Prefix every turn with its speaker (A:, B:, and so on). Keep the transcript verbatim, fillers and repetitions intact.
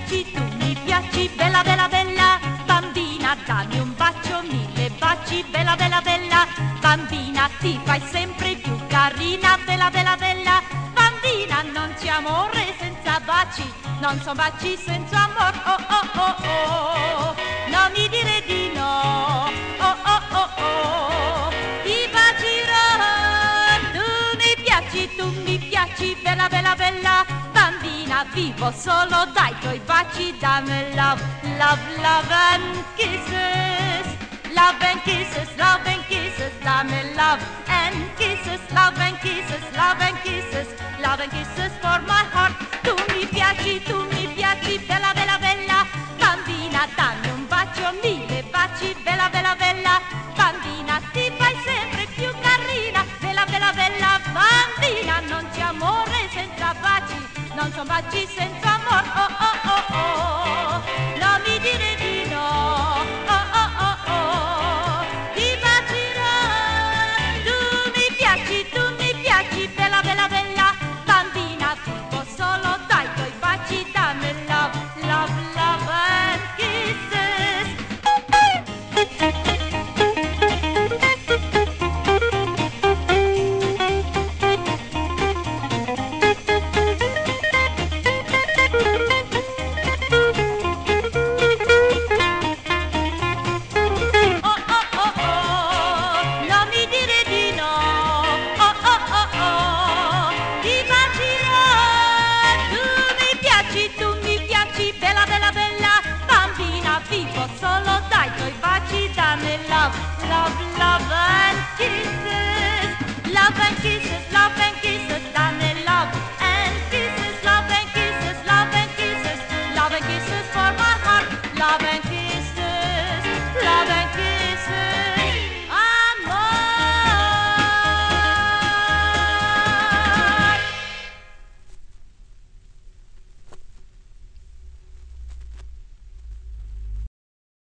A: piaci, tu mi piaci, bella bella bella. Bambina, dammi un bacio, mille baci, bella bella bella. Bambina, ti fai sempre più carina, bella bella bella. Bambina, non c'è amore senza baci, non son baci senza amor, oh oh oh oh. Non mi dire di no, oh oh oh oh. Ti bacirò, tu mi piaci, tu mi piaci, bella bella bella. Bambina, vivo solo dai tuoi baci, dammi love, love, love and kisses. Love and kisses, love and kisses, dammi love and kisses. Love and kisses, love and kisses, love and kisses for my heart. Tu mi piaci, tu mi piaci, bella bella bella. Bambina, dammi un bacio, mille baci, bella bella bella. Bambina, ti fai sempre più carina, bella bella bella. Bambina, non c'è amore senza baci, non son baci senza amor, oh oh oh oh. Non mi dire di no, oh oh oh oh. Ti bacirò, tu mi piaci, tu mi piaci, bella bella bella. Bambina, vivo solo dai tuoi baci, dammi love, love, love and kisses. Solo dai tuoi baci, dammi love, love, love and kisses.